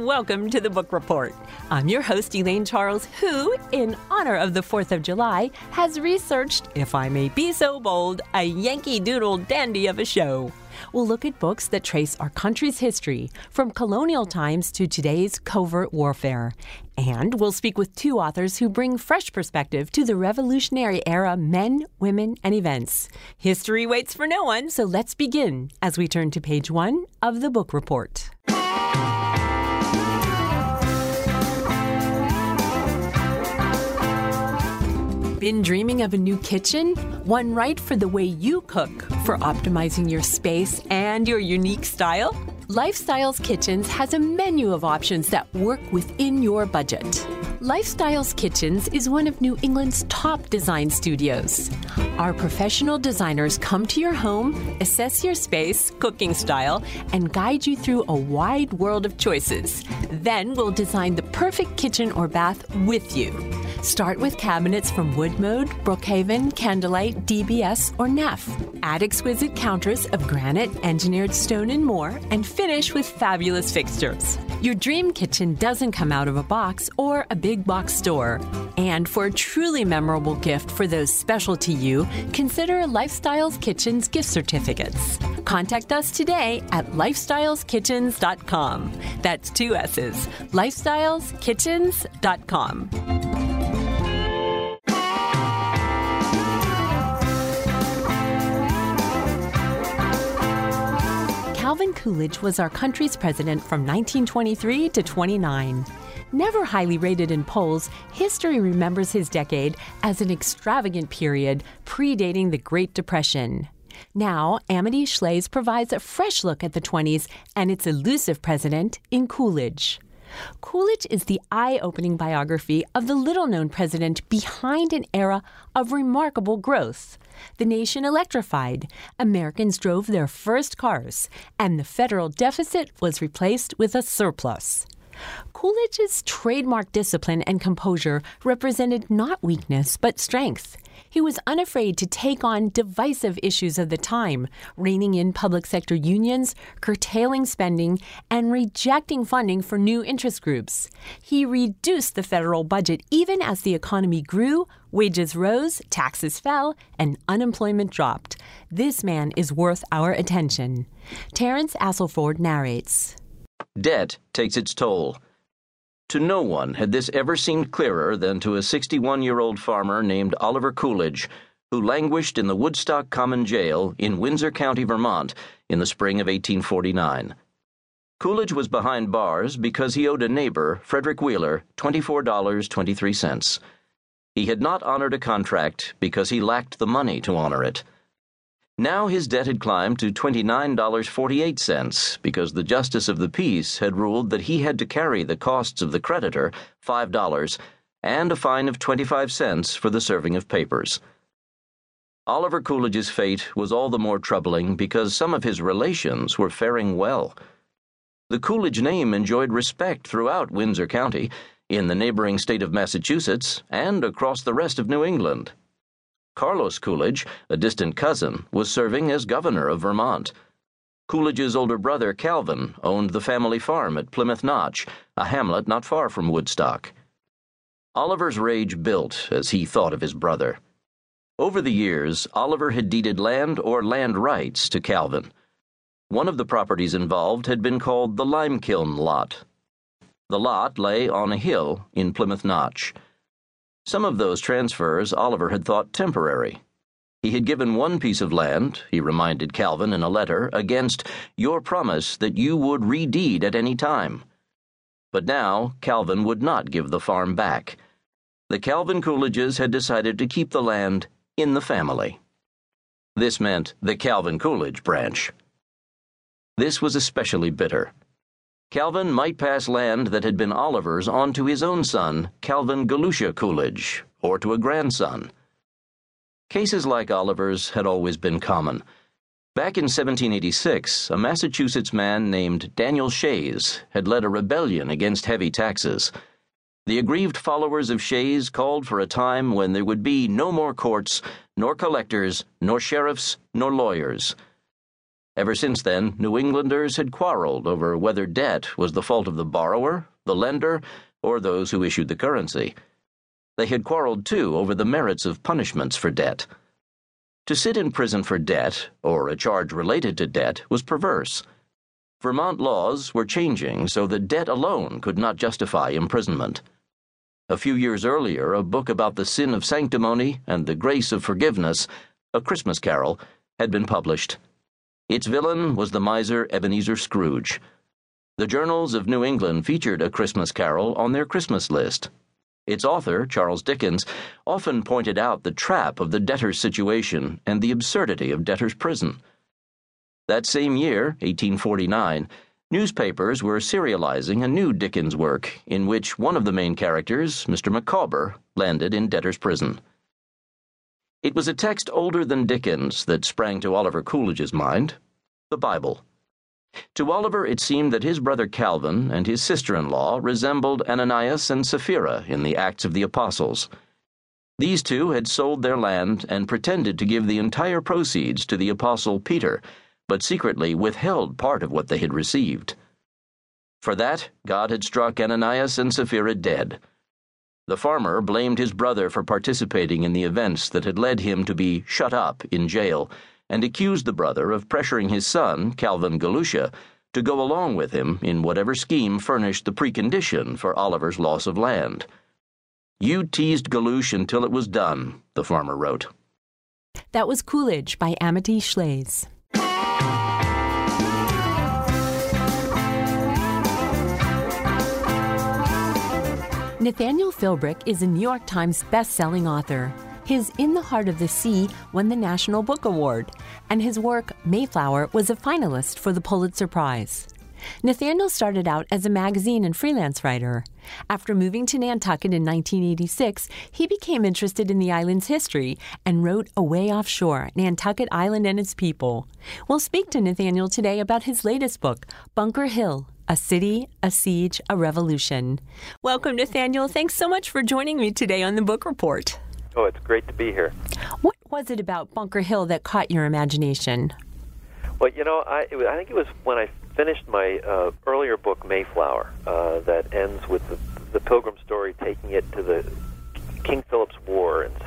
welcome to the Book Report. I'm your host, Elaine Charles, who, in honor of the 4th of July, has researched, if I may be so bold, a Yankee Doodle dandy of a show. We'll look at books that trace our country's history, from colonial times to today's covert warfare. And we'll speak with two authors who bring fresh perspective to the Revolutionary Era men, women, and events. History waits for no one, so let's begin as we turn to page 1 of the Book Report. Been dreaming of a new kitchen? One right for the way you cook, for optimizing your space and your unique style? Lifestyles Kitchens has a menu of options that work within your budget. Lifestyles Kitchens is one of New England's top design studios. Our professional designers come to your home, assess your space, cooking style, and guide you through a wide world of choices. Then we'll design the perfect kitchen or bath with you. Start with cabinets from Woodmode, Brookhaven, Candlelight, DBS, or Neff. Add exquisite counters of granite, engineered stone, and more, and finish with fabulous fixtures. Your dream kitchen doesn't come out of a box or a big box store. And for a truly memorable gift for those special to you, consider Lifestyles Kitchens gift certificates. Contact us today at lifestyleskitchens.com. That's 2 S's. lifestyleskitchens.com. Calvin Coolidge was our country's president from 1923 to 29. Never highly rated in polls, history remembers his decade as an extravagant period predating the Great Depression. Now, Amity Shlaes provides a fresh look at the 20s and its elusive president in Coolidge. Coolidge is the eye-opening biography of the little-known president behind an era of remarkable growth. The nation electrified, Americans drove their first cars, and the federal deficit was replaced with a surplus. Coolidge's trademark discipline and composure represented not weakness but strength. He was unafraid to take on divisive issues of the time, reining in public sector unions, curtailing spending, and rejecting funding for new interest groups. He reduced the federal budget even as the economy grew, wages rose, taxes fell, and unemployment dropped. This man is worth our attention. Terence Asselford narrates. Debt takes its toll. To no one had this ever seemed clearer than to a 61-year-old farmer named Oliver Coolidge, who languished in the Woodstock Common Jail in Windsor County, Vermont, in the spring of 1849. Coolidge was behind bars because he owed a neighbor, Frederick Wheeler, $24.23. He had not honored a contract because he lacked the money to honor it. Now his debt had climbed to $29.48 because the Justice of the Peace had ruled that he had to carry the costs of the creditor, $5, and a fine of 25 cents for the serving of papers. Oliver Coolidge's fate was all the more troubling because some of his relations were faring well. The Coolidge name enjoyed respect throughout Windsor County, in the neighboring state of Massachusetts, and across the rest of New England. Carlos Coolidge, a distant cousin, was serving as governor of Vermont. Coolidge's older brother, Calvin, owned the family farm at Plymouth Notch, a hamlet not far from Woodstock. Oliver's rage built as he thought of his brother. Over the years, Oliver had deeded land or land rights to Calvin. One of the properties involved had been called the Limekiln Lot. The lot lay on a hill in Plymouth Notch. Some of those transfers Oliver had thought temporary. He had given one piece of land, he reminded Calvin in a letter, against your promise that you would redeed at any time. But now Calvin would not give the farm back. The Calvin Coolidges had decided to keep the land in the family. This meant the Calvin Coolidge branch. This was especially bitter. Calvin might pass land that had been Oliver's on to his own son, Calvin Galusha Coolidge, or to a grandson. Cases like Oliver's had always been common. Back in 1786, a Massachusetts man named Daniel Shays had led a rebellion against heavy taxes. The aggrieved followers of Shays called for a time when there would be no more courts, nor collectors, nor sheriffs, nor lawyers. Ever since then, New Englanders had quarreled over whether debt was the fault of the borrower, the lender, or those who issued the currency. They had quarreled, too, over the merits of punishments for debt. To sit in prison for debt, or a charge related to debt, was perverse. Vermont laws were changing so that debt alone could not justify imprisonment. A few years earlier, a book about the sin of sanctimony and the grace of forgiveness, A Christmas Carol, had been published. Its villain was the miser Ebenezer Scrooge. The journals of New England featured A Christmas Carol on their Christmas list. Its author, Charles Dickens, often pointed out the trap of the debtor's situation and the absurdity of debtor's prison. That same year, 1849, newspapers were serializing a new Dickens work in which one of the main characters, Mr. Micawber, landed in debtor's prison. It was a text older than Dickens that sprang to Oliver Coolidge's mind, the Bible. To Oliver, it seemed that his brother Calvin and his sister-in-law resembled Ananias and Sapphira in the Acts of the Apostles. These two had sold their land and pretended to give the entire proceeds to the Apostle Peter, but secretly withheld part of what they had received. For that, God had struck Ananias and Sapphira dead. The farmer blamed his brother for participating in the events that had led him to be shut up in jail, and accused the brother of pressuring his son, Calvin Galusha, to go along with him in whatever scheme furnished the precondition for Oliver's loss of land. "You teased Galush until it was done," the farmer wrote. That was Coolidge by Amity Shlaes. Nathaniel Philbrick is a New York Times best-selling author. His In the Heart of the Sea won the National Book Award, and his work, Mayflower, was a finalist for the Pulitzer Prize. Nathaniel started out as a magazine and freelance writer. After moving to Nantucket in 1986, he became interested in the island's history and wrote Away Offshore, Nantucket Island and Its People. We'll speak to Nathaniel today about his latest book, Bunker Hill, A City, a Siege, a Revolution. Welcome, Nathaniel. Thanks so much for joining me today on the Book Report. Oh, it's great to be here. What was it about Bunker Hill that caught your imagination? Well, I think it was when I finished my earlier book, Mayflower, that ends with the Pilgrim story taking it to the King Philip's War in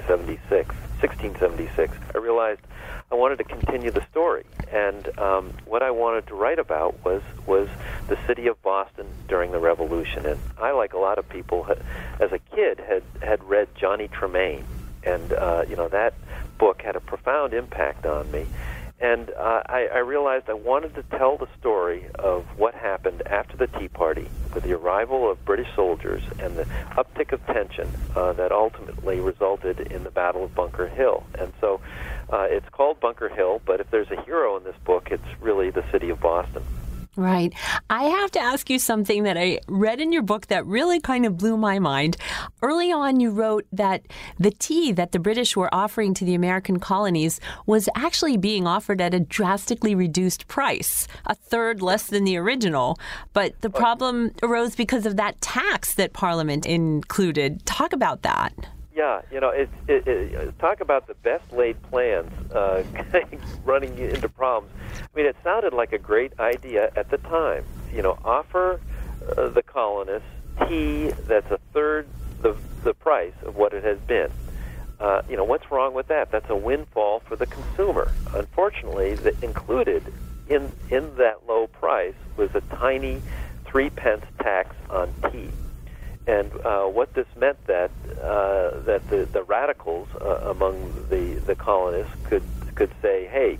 1676. I realized I wanted to continue the story, and what I wanted to write about was the city of Boston during the Revolution. And I, like a lot of people, as a kid, had read Johnny Tremain, and that book had a profound impact on me. And I realized I wanted to tell the story of what happened after the Tea Party, with the arrival of British soldiers and the uptick of tension that ultimately resulted in the Battle of Bunker Hill. And so it's called Bunker Hill, but if there's a hero in this book, it's really the city of Boston. Right. I have to ask you something that I read in your book that really kind of blew my mind. Early on, you wrote that the tea that the British were offering to the American colonies was actually being offered at a drastically reduced price, a third less than the original. But the problem arose because of that tax that Parliament included. Talk about that. Yeah, talk about the best laid plans running into problems. I mean, it sounded like a great idea at the time. Offer the colonists tea that's a third the price of what it has been. What's wrong with that? That's a windfall for the consumer. Unfortunately, included in that low price was a tiny 3-pence tax on tea. And what this meant that the radicals among the colonists could say, hey,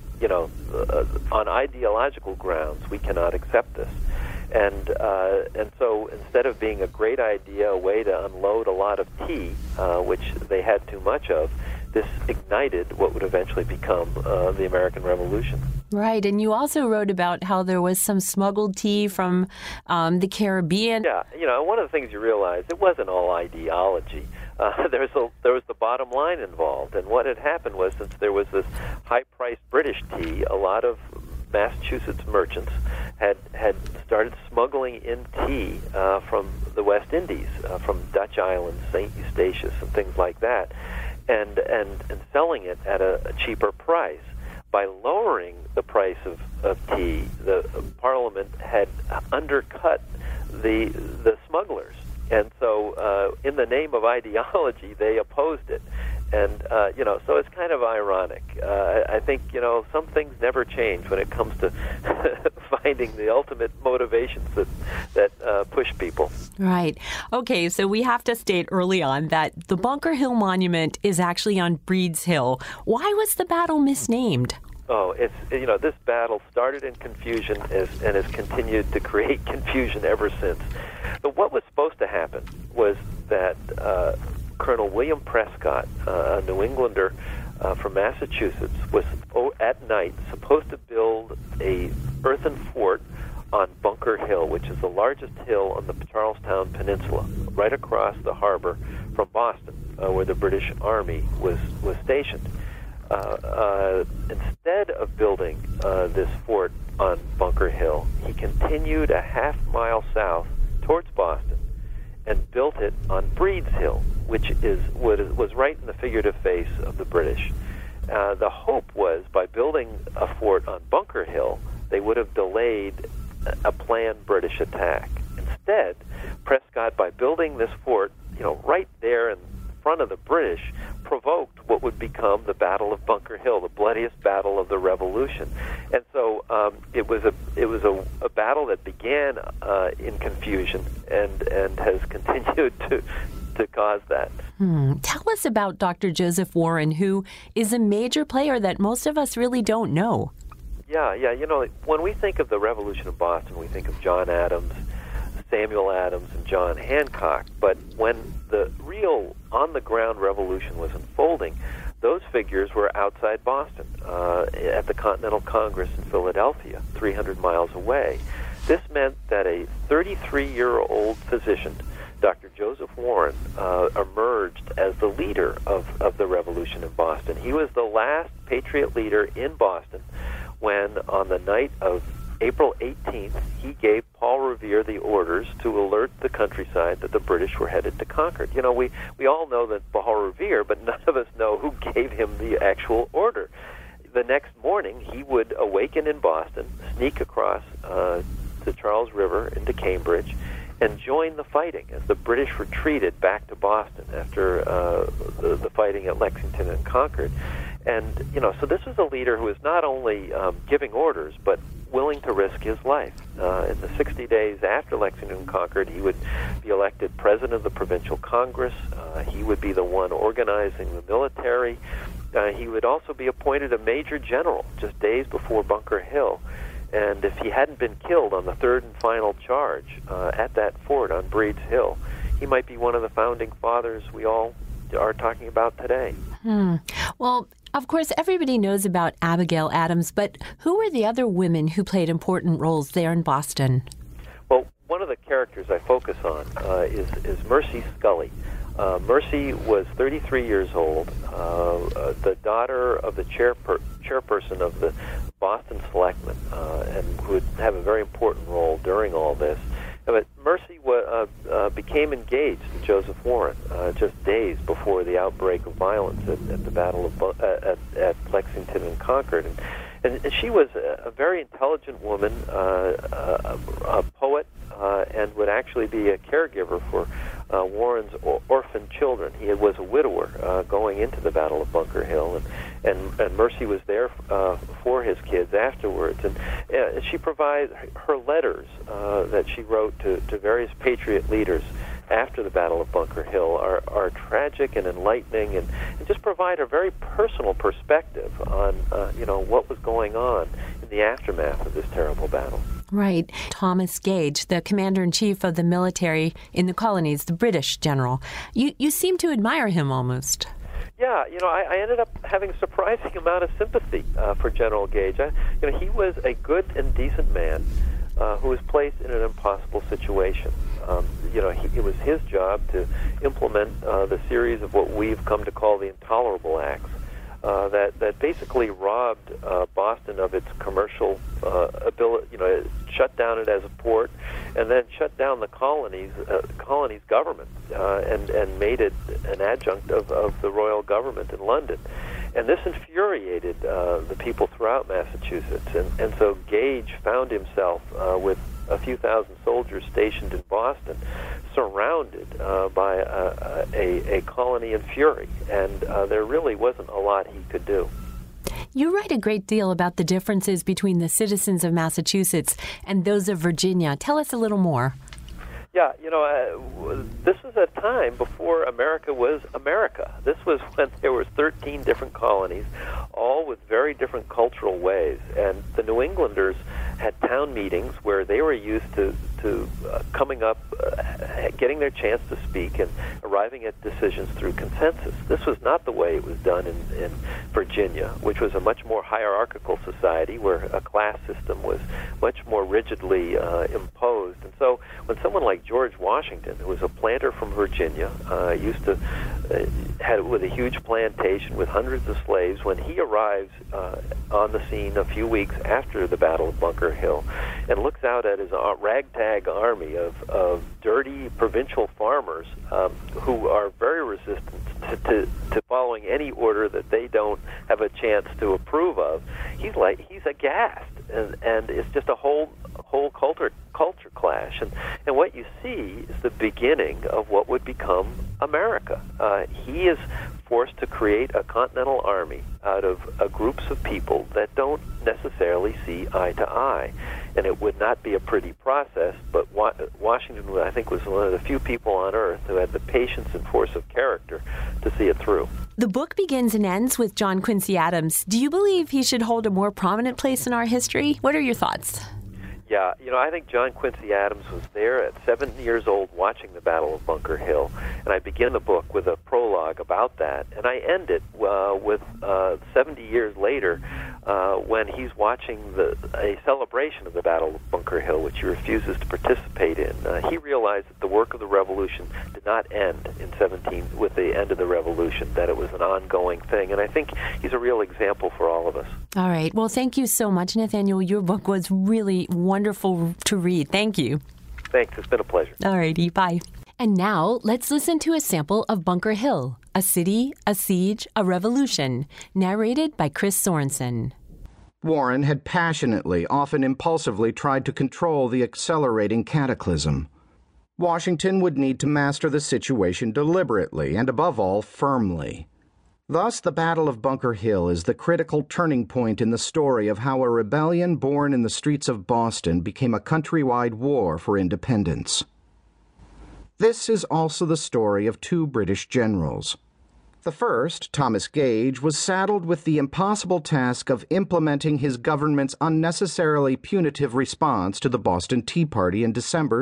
on ideological grounds, we cannot accept this. And so instead of being a great idea, a way to unload a lot of tea, which they had too much of, this ignited what would eventually become the American Revolution. Right, and you also wrote about how there was some smuggled tea from the Caribbean. Yeah, one of the things you realize, it wasn't all ideology. There was the bottom line involved, and what had happened was, since there was this high-priced British tea, a lot of Massachusetts merchants had started smuggling in tea from the West Indies, from Dutch islands, St. Eustatius, and things like that, and selling it at a cheaper price. by lowering the price of tea, the Parliament had undercut the smugglers. And so in the name of ideology, they opposed it. And, so it's kind of ironic. I think, some things never change when it comes to finding the ultimate motivations that push people. Right. Okay, so we have to state early on that the Bunker Hill Monument is actually on Breed's Hill. Why was the battle misnamed? Oh, it's this battle started in confusion and has continued to create confusion ever since. But what was supposed to happen was that Colonel William Prescott, a New Englander from Massachusetts, was at night supposed to build a earthen fort on Bunker Hill, which is the largest hill on the Charlestown Peninsula, right across the harbor from Boston, where the British Army was stationed. Instead of building this fort on Bunker Hill, he continued a half-mile south towards Boston and built it on Breed's Hill, which was right in the figurative face of the British. The hope was, by building a fort on Bunker Hill, they would have delayed a planned British attack. Instead, Prescott, by building this fort, right there in front of the British, provoked what would become the Battle of Bunker Hill, the bloodiest battle of the Revolution. And so it was a battle that began in confusion and has continued to cause that. Tell us about Dr. Joseph Warren, who is a major player that most of us really don't know. Yeah. When we think of the Revolution of Boston, we think of John Adams, Samuel Adams, and John Hancock. But when the real on-the-ground revolution was unfolding, those figures were outside Boston, at the Continental Congress in Philadelphia, 300 miles away. This meant that a 33-year-old physician, Dr. Joseph Warren, emerged as the leader of the revolution in Boston. He was the last Patriot leader in Boston when, on the night of April 18th, he gave Paul Revere the orders to alert the countryside that the British were headed to Concord. We all know that Paul Revere, but none of us know who gave him the actual order. The next morning, he would awaken in Boston, sneak across the Charles River into Cambridge, and join the fighting as the British retreated back to Boston after the fighting at Lexington and Concord. And, so this was a leader who was not only giving orders, but willing to risk his life. In the 60 days after Lexington and Concord, he would be elected president of the Provincial Congress. He would be the one organizing the military. He would also be appointed a major general just days before Bunker Hill. And if he hadn't been killed on the third and final charge at that fort on Breed's Hill, he might be one of the founding fathers we all are talking about today. Well, of course, everybody knows about Abigail Adams, but who were the other women who played important roles there in Boston? Well, one of the characters I focus on is Mercy Scully. Mercy was 33 years old, the daughter of the chairperson of the Boston Selectmen, and would have a very important role during all this. But Mercy became engaged to Joseph Warren just days before the outbreak of violence at the Battle of at Lexington and Concord, and she was a very intelligent woman, a poet, and would actually be a caregiver for Warren's orphan children. He was a widower going into the Battle of Bunker Hill, and Mercy was there for his kids afterwards. And she provides her letters that she wrote to various Patriot leaders after the Battle of Bunker Hill are tragic and enlightening, and just provide a very personal perspective on what was going on in the aftermath of this terrible battle. Right. Thomas Gage, the commander-in-chief of the military in the colonies, the British general. You seem to admire him almost. Yeah, I ended up having a surprising amount of sympathy for General Gage. He was a good and decent man who was placed in an impossible situation. It was his job to implement the series of what we've come to call the Intolerable Acts, that basically robbed Boston of its commercial ability. Shut down it as a port, and then shut down the colony's government, and made it an adjunct of the royal government in London. And this infuriated the people throughout Massachusetts. And so Gage found himself with a few thousand soldiers stationed in Boston, surrounded by a colony in fury. And there really wasn't a lot he could do. You write a great deal about the differences between the citizens of Massachusetts and those of Virginia. Tell us a little more. Yeah, this was a time before America was America. This was when there was 13 different colonies, all with very different cultural ways. And the New Englanders had town meetings where they were used to coming up, getting their chance to speak and arriving at decisions through consensus. This was not the way it was done in Virginia, which was a much more hierarchical society where a class system was much more rigidly imposed. And so when someone like George Washington, who was a planter from Virginia, had with a huge plantation with hundreds of slaves, when he arrives on the scene a few weeks after the Battle of Bunker Hill and looks out at his ragtag army of dirty provincial farmers who are very resistant to following any order that they don't have a chance to approve of, he's aghast, and it's just a whole culture clash. And what you see is the beginning of what would become America. He is forced to create a continental army out of groups of people that don't necessarily see eye to eye. And it would not be a pretty process, but Washington, I think, was one of the few people on earth who had the patience and force of character to see it through. The book begins and ends with John Quincy Adams. Do you believe he should hold a more prominent place in our history? What are your thoughts? Yeah, I think John Quincy Adams was there at 7 years old watching the Battle of Bunker Hill, and I begin the book with a prologue about that, and I end it with 70 years later when he's watching a celebration of the Battle of Bunker Hill, which he refuses to participate in. He realized that the work of the Revolution did not end with the end of the Revolution, that it was an ongoing thing, and I think he's a real example for all of us. All right. Well, thank you so much, Nathaniel. Your book was really wonderful to read. Thank you. Thanks. It's been a pleasure. All righty. Bye. And now let's listen to a sample of Bunker Hill, a city, a siege, a revolution, narrated by Chris Sorensen. Warren had passionately, often impulsively, tried to control the accelerating cataclysm. Washington would need to master the situation deliberately and, above all, firmly. Thus, the Battle of Bunker Hill is the critical turning point in the story of how a rebellion born in the streets of Boston became a countrywide war for independence. This is also the story of two British generals. The first, Thomas Gage, was saddled with the impossible task of implementing his government's unnecessarily punitive response to the Boston Tea Party in December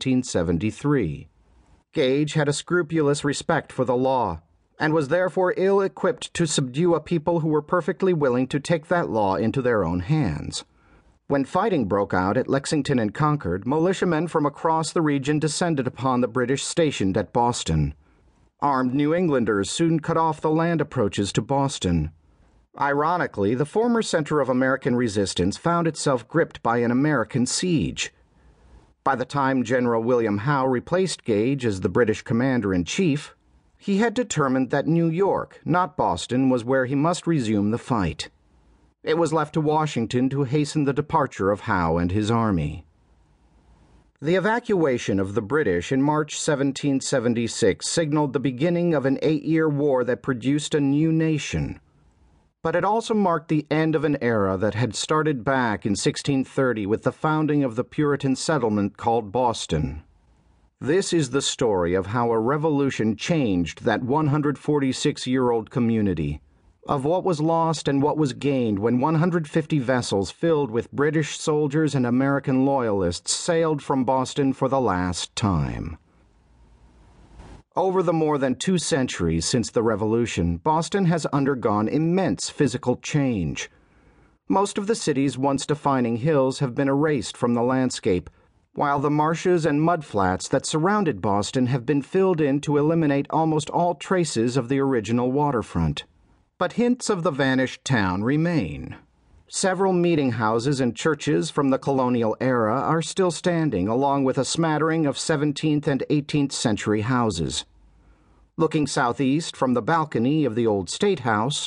1773. Gage had a scrupulous respect for the law, and was therefore ill-equipped to subdue a people who were perfectly willing to take that law into their own hands. When fighting broke out at Lexington and Concord, militiamen from across the region descended upon the British stationed at Boston. Armed New Englanders soon cut off the land approaches to Boston. Ironically, the former center of American resistance found itself gripped by an American siege. By the time General William Howe replaced Gage as the British commander-in-chief, he had determined that New York, not Boston, was where he must resume the fight. It was left to Washington to hasten the departure of Howe and his army. The evacuation of the British in March 1776 signaled the beginning of an 8-year war that produced a new nation. But it also marked the end of an era that had started back in 1630 with the founding of the Puritan settlement called Boston. This is the story of how a revolution changed that 146-year-old community, of what was lost and what was gained when 150 vessels filled with British soldiers and American loyalists sailed from Boston for the last time. Over the more than 2 centuries since the Revolution, Boston has undergone immense physical change. Most of the city's once defining hills have been erased from the landscape, while the marshes and mudflats that surrounded Boston have been filled in to eliminate almost all traces of the original waterfront. But hints of the vanished town remain. Several meeting houses and churches from the colonial era are still standing, along with a smattering of 17th and 18th century houses. Looking southeast from the balcony of the old State House,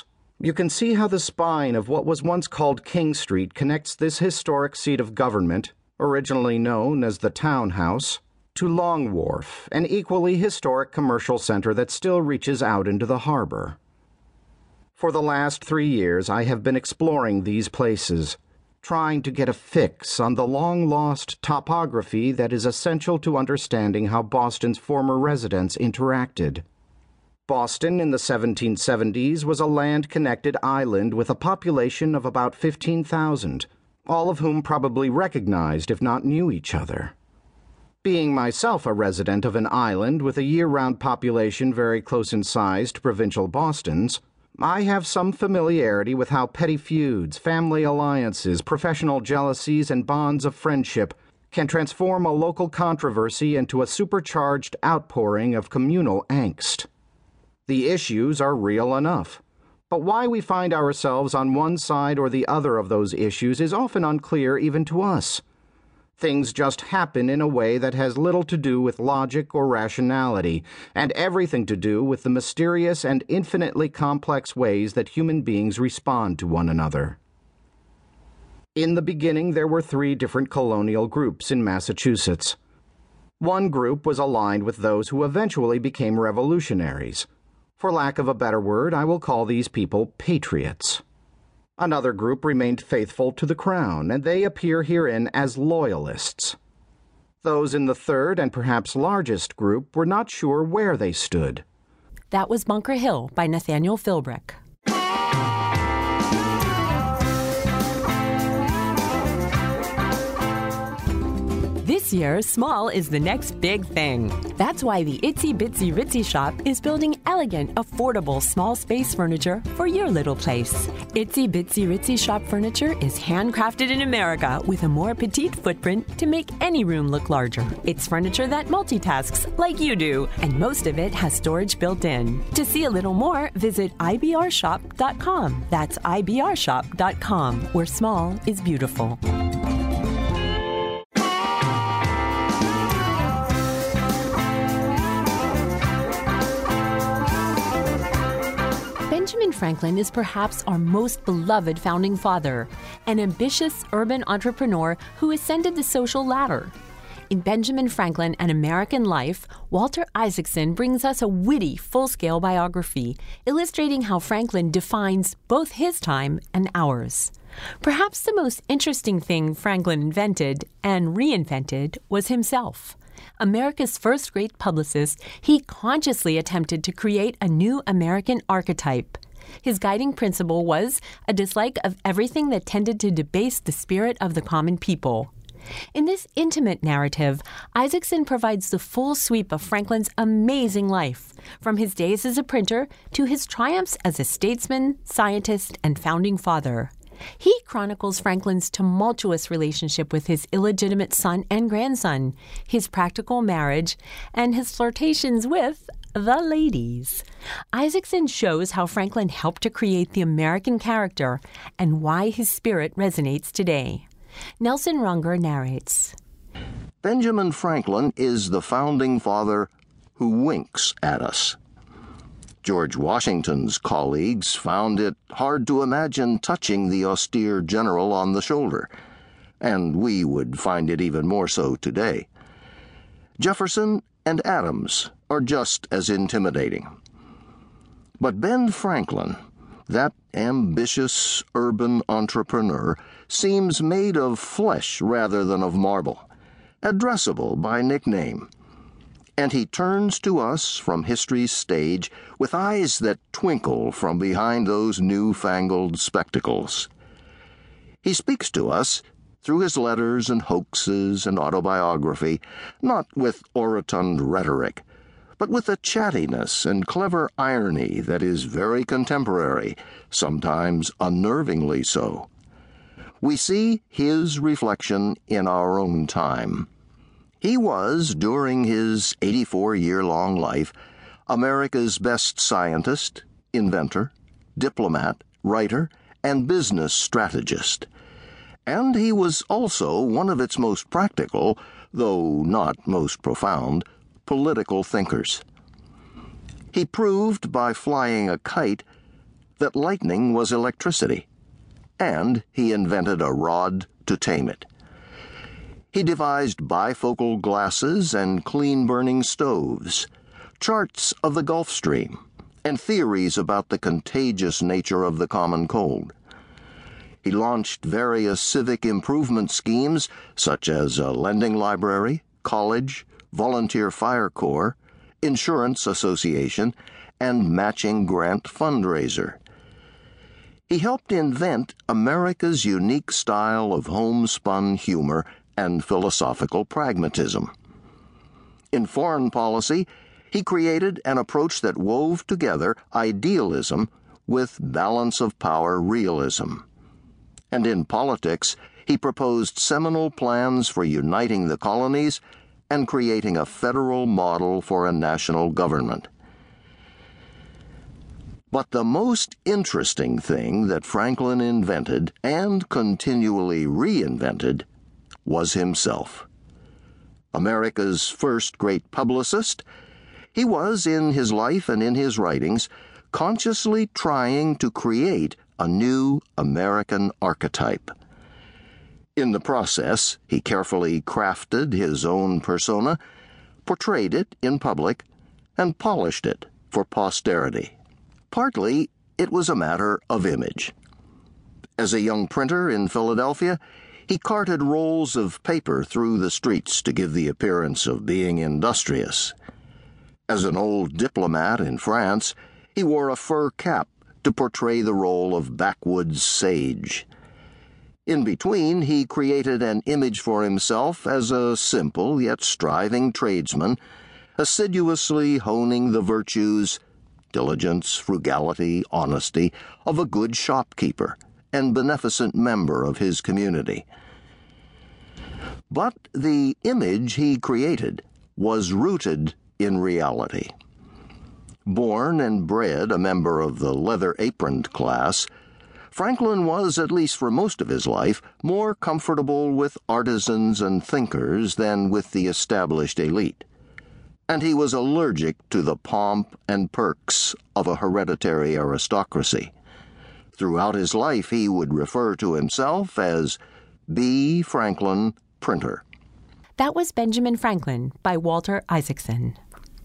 You can see how the spine of what was once called King Street connects this historic seat of government, originally known as the Townhouse, to Long Wharf, an equally historic commercial center that still reaches out into the harbor. For the last 3 years, I have been exploring these places, trying to get a fix on the long-lost topography that is essential to understanding how Boston's former residents interacted. Boston in the 1770s was a land-connected island with a population of about 15,000, all of whom probably recognized, if not knew each other. Being myself a resident of an island with a year-round population very close in size to provincial Boston's, I have some familiarity with how petty feuds, family alliances, professional jealousies, and bonds of friendship can transform a local controversy into a supercharged outpouring of communal angst. The issues are real enough, but why we find ourselves on one side or the other of those issues is often unclear even to us. Things just happen in a way that has little to do with logic or rationality, and everything to do with the mysterious and infinitely complex ways that human beings respond to one another. In the beginning, there were 3 different colonial groups in Massachusetts. One group was aligned with those who eventually became revolutionaries. For lack of a better word, I will call these people patriots. Another group remained faithful to the crown, and they appear herein as loyalists. Those in the third and perhaps largest group were not sure where they stood. That was Bunker Hill by Nathaniel Philbrick. This year, small is the next big thing. That's why the Itsy Bitsy Ritzy Shop is building elegant, affordable, small space furniture for your little place. Itsy Bitsy Ritzy Shop furniture is handcrafted in America with a more petite footprint to make any room look larger. It's furniture that multitasks like you do, and most of it has storage built in. To see a little more, visit ibrshop.com. That's ibrshop.com, where small is beautiful. Benjamin Franklin is perhaps our most beloved founding father, an ambitious urban entrepreneur who ascended the social ladder. In Benjamin Franklin, An American Life, Walter Isaacson brings us a witty, full-scale biography, illustrating how Franklin defines both his time and ours. Perhaps the most interesting thing Franklin invented and reinvented was himself. America's first great publicist, he consciously attempted to create a new American archetype. His guiding principle was a dislike of everything that tended to debase the spirit of the common people. In this intimate narrative, Isaacson provides the full sweep of Franklin's amazing life, from his days as a printer to his triumphs as a statesman, scientist, and founding father. He chronicles Franklin's tumultuous relationship with his illegitimate son and grandson, his practical marriage, and his flirtations with the ladies. Isaacson shows how Franklin helped to create the American character and why his spirit resonates today. Nelson Runger narrates. Benjamin Franklin is the founding father who winks at us. George Washington's colleagues found it hard to imagine touching the austere general on the shoulder, and we would find it even more so today. Jefferson and Adams are just as intimidating. But Ben Franklin, that ambitious urban entrepreneur, seems made of flesh rather than of marble, addressable by nickname. And he turns to us from history's stage with eyes that twinkle from behind those newfangled spectacles. He speaks to us through his letters and hoaxes and autobiography, not with orotund rhetoric, but with a chattiness and clever irony that is very contemporary, sometimes unnervingly so. We see his reflection in our own time. He was, during his 84-year-long life, America's best scientist, inventor, diplomat, writer, and business strategist. And he was also one of its most practical, though not most profound, political thinkers. He proved by flying a kite that lightning was electricity, and he invented a rod to tame it. He devised bifocal glasses and clean-burning stoves, charts of the Gulf Stream, and theories about the contagious nature of the common cold. He launched various civic improvement schemes, such as a lending library, college, volunteer fire corps, insurance association, and matching grant fundraiser. He helped invent America's unique style of homespun humor and philosophical pragmatism. In foreign policy, he created an approach that wove together idealism with balance of power realism. And in politics, he proposed seminal plans for uniting the colonies and creating a federal model for a national government. But the most interesting thing that Franklin invented and continually reinvented was himself. America's first great publicist, he was, in his life and in his writings, consciously trying to create a new American archetype. In the process, he carefully crafted his own persona, portrayed it in public, and polished it for posterity. Partly, it was a matter of image. As a young printer in Philadelphia, he carted rolls of paper through the streets to give the appearance of being industrious. As an old diplomat in France, he wore a fur cap to portray the role of backwoods sage. In between, he created an image for himself as a simple yet striving tradesman, assiduously honing the virtues, diligence, frugality, honesty, of a good shopkeeper and beneficent member of his community. But the image he created was rooted in reality. Born and bred a member of the leather-aproned class, Franklin was, at least for most of his life, more comfortable with artisans and thinkers than with the established elite. And he was allergic to the pomp and perks of a hereditary aristocracy. Throughout his life, he would refer to himself as B. Franklin, Printer. That was Benjamin Franklin by Walter Isaacson.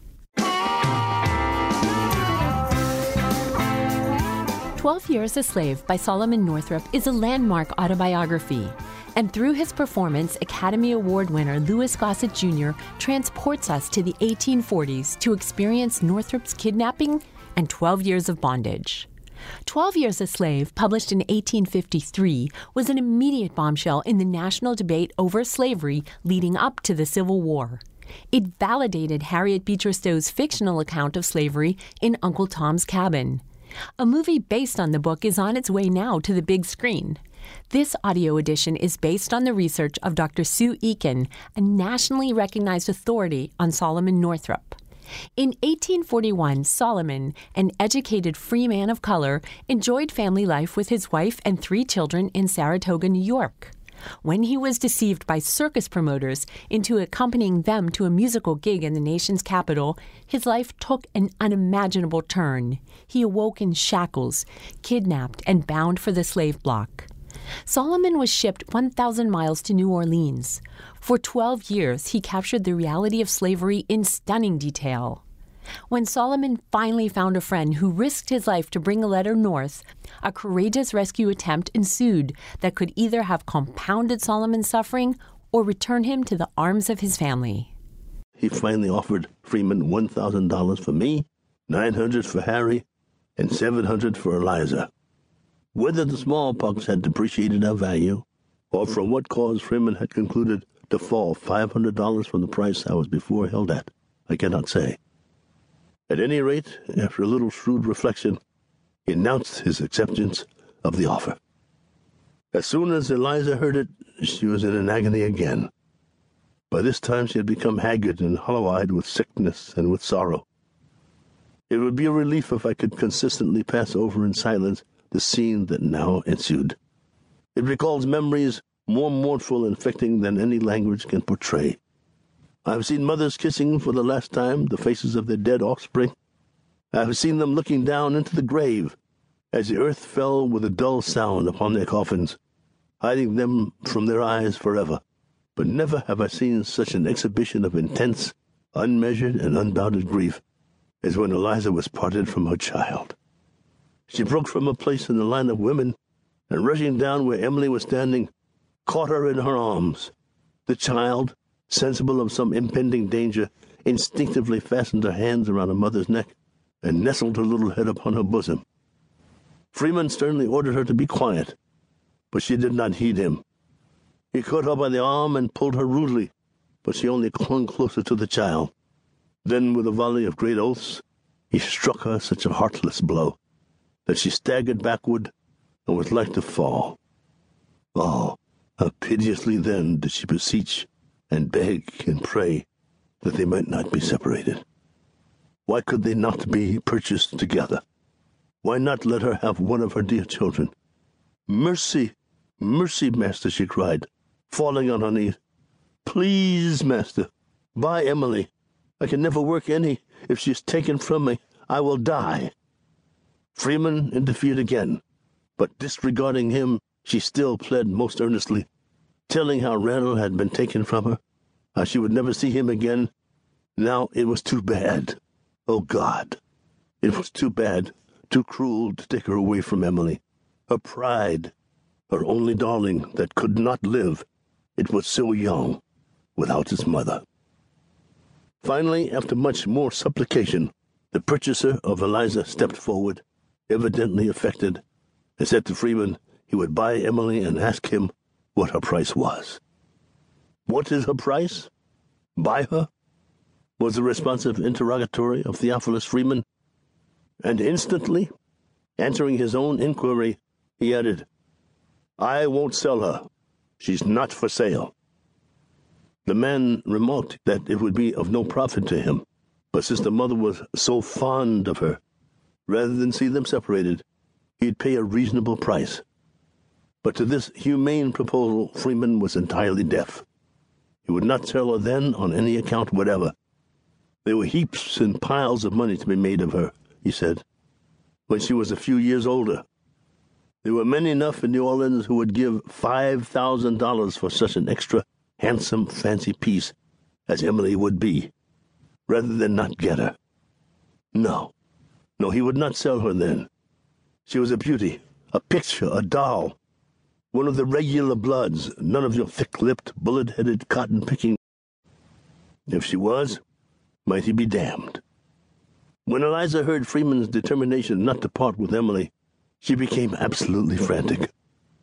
12 Years a Slave by Solomon Northup is a landmark autobiography, and through his performance, Academy Award winner Louis Gossett Jr. transports us to the 1840s to experience Northup's kidnapping and 12 years of bondage. 12 Years a Slave, published in 1853, was an immediate bombshell in the national debate over slavery leading up to the Civil War. It validated Harriet Beecher Stowe's fictional account of slavery in Uncle Tom's Cabin. A movie based on the book is on its way now to the big screen. This audio edition is based on the research of Dr. Sue Eakin, a nationally recognized authority on Solomon Northup. In 1841, Solomon, an educated free man of color, enjoyed family life with his wife and 3 children in Saratoga, New York. When he was deceived by circus promoters into accompanying them to a musical gig in the nation's capital, his life took an unimaginable turn. He awoke in shackles, kidnapped and bound for the slave block. Solomon was shipped 1,000 miles to New Orleans. For 12 years, he captured the reality of slavery in stunning detail. When Solomon finally found a friend who risked his life to bring a letter north, a courageous rescue attempt ensued that could either have compounded Solomon's suffering or return him to the arms of his family. He finally offered Freeman $1,000 for me, $900 for Harry, and $700 for Eliza. Whether the smallpox had depreciated our value, or from what cause Freeman had concluded to fall $500 from the price I was before held at, I cannot say. At any rate, after a little shrewd reflection, he announced his acceptance of the offer. As soon as Eliza heard it, she was in an agony again. By this time she had become haggard and hollow-eyed with sickness and with sorrow. It would be a relief if I could consistently pass over in silence the scene that now ensued. It recalls memories more mournful and affecting than any language can portray. I have seen mothers kissing for the last time the faces of their dead offspring. I have seen them looking down into the grave, as the earth fell with a dull sound upon their coffins, hiding them from their eyes forever. But never have I seen such an exhibition of intense, unmeasured, and unbounded grief as when Eliza was parted from her child. She broke from a place in the line of women, and rushing down where Emily was standing, caught her in her arms. The child, sensible of some impending danger, instinctively fastened her hands around her mother's neck and nestled her little head upon her bosom. Freeman sternly ordered her to be quiet, but she did not heed him. He caught her by the arm and pulled her rudely, but she only clung closer to the child. Then, with a volley of great oaths, he struck her such a heartless blow that she staggered backward and was like to fall. Oh, how piteously then did she beseech and beg and pray that they might not be separated. Why could they not be purchased together? Why not let her have one of her dear children? Mercy, mercy, master, she cried, falling on her knees. Please, master, buy Emily. I can never work any. If she is taken from me, I will die. Freeman interfered again, but disregarding him, she still pled most earnestly, telling how Randall had been taken from her, how she would never see him again. Now it was too bad. Oh, God! It was too bad, too cruel to take her away from Emily. Her pride, her only darling that could not live. It was so young, without its mother. Finally, after much more supplication, the purchaser of Eliza stepped forward, evidently affected, and said to Freeman he would buy Emily and ask him what her price was. What is her price? Buy her? Was the responsive interrogatory of Theophilus Freeman. And instantly, answering his own inquiry, he added, I won't sell her. She's not for sale. The man remarked that it would be of no profit to him, but since the mother was so fond of her, rather than see them separated, he'd pay a reasonable price. But to this humane proposal Freeman was entirely deaf. He would not sell her then on any account whatever. There were heaps and piles of money to be made of her, he said, when she was a few years older. There were men enough in New Orleans who would give $5,000 for such an extra, handsome, fancy piece as Emily would be, rather than not get her. No, he would not sell her then. She was a beauty, a picture, a doll, one of the regular bloods, none of your thick-lipped, bullet-headed, cotton-picking. If she was, might he be damned. When Eliza heard Freeman's determination not to part with Emily, she became absolutely frantic.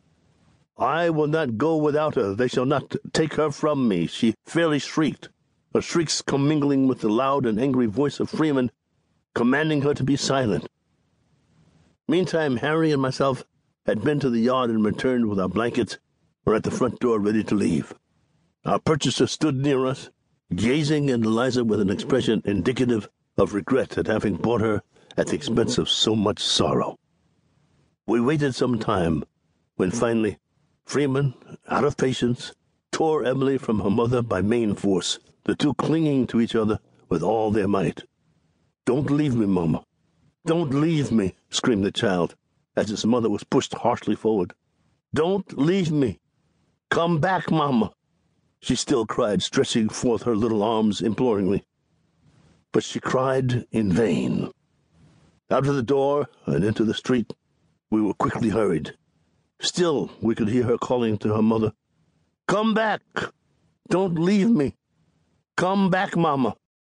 I will not go without her. They shall not take her from me, she fairly shrieked, her shrieks commingling with the loud and angry voice of Freeman, commanding her to be silent. Meantime, Harry and myself had been to the yard and returned with our blankets, were at the front door ready to leave. Our purchaser stood near us, gazing at Eliza with an expression indicative of regret at having bought her at the expense of so much sorrow. We waited some time, when finally Freeman, out of patience, tore Emily from her mother by main force, the two clinging to each other with all their might. Don't leave me, Mama. Don't leave me, screamed the child, as its mother was pushed harshly forward. Don't leave me. Come back, Mama, she still cried, stretching forth her little arms imploringly. But she cried in vain. Out of the door and into the street, we were quickly hurried. Still, we could hear her calling to her mother, Come back! Don't leave me! Come back, Mama!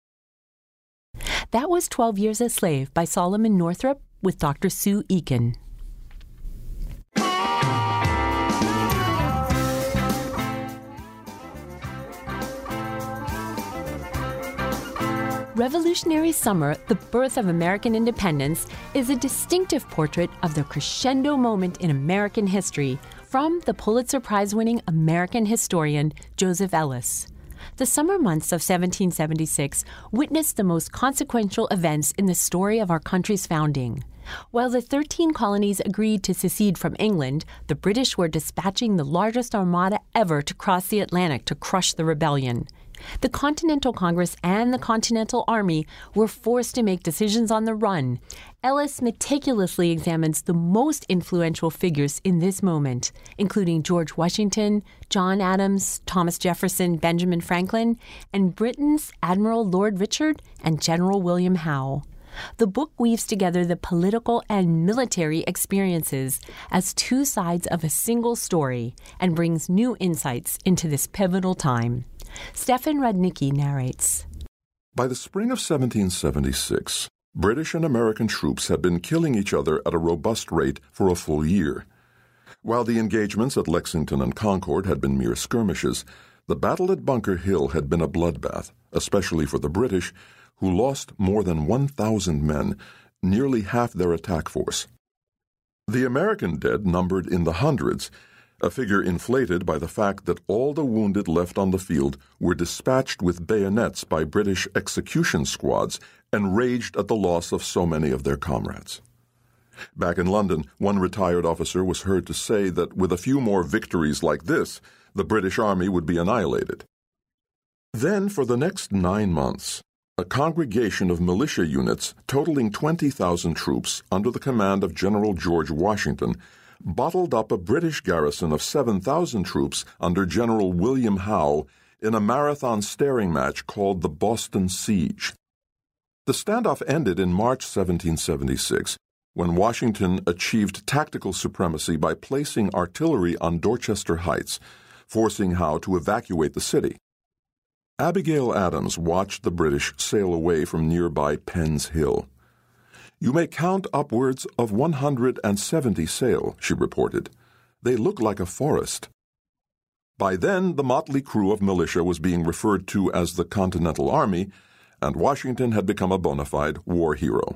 That was 12 Years a Slave by Solomon Northrop with Dr. Sue Eakin. Revolutionary Summer, The Birth of American Independence, is a distinctive portrait of the crescendo moment in American history from the Pulitzer Prize-winning American historian Joseph Ellis. The summer months of 1776 witnessed the most consequential events in the story of our country's founding. While the 13 colonies agreed to secede from England, the British were dispatching the largest armada ever to cross the Atlantic to crush the rebellion. The Continental Congress and the Continental Army were forced to make decisions on the run. Ellis meticulously examines the most influential figures in this moment, including George Washington, John Adams, Thomas Jefferson, Benjamin Franklin, and Britain's Admiral Lord Richard and General William Howe. The book weaves together the political and military experiences as two sides of a single story and brings new insights into this pivotal time. Stefan Rudnicki narrates. By the spring of 1776, British and American troops had been killing each other at a robust rate for a full year. While the engagements at Lexington and Concord had been mere skirmishes, the battle at Bunker Hill had been a bloodbath, especially for the British, who lost more than 1,000 men, nearly half their attack force. The American dead numbered in the hundreds, a figure inflated by the fact that all the wounded left on the field were dispatched with bayonets by British execution squads and raged at the loss of so many of their comrades. Back in London, one retired officer was heard to say that with a few more victories like this, the British Army would be annihilated. Then, for the next 9 months, a congregation of militia units totaling 20,000 troops under the command of General George Washington bottled up a British garrison of 7,000 troops under General William Howe in a marathon staring match called the Boston Siege. The standoff ended in March 1776, when Washington achieved tactical supremacy by placing artillery on Dorchester Heights, forcing Howe to evacuate the city. Abigail Adams watched the British sail away from nearby Penn's Hill. "You may count upwards of 170 sail," she reported. "They look like a forest." By then, the motley crew of militia was being referred to as the Continental Army, and Washington had become a bona fide war hero.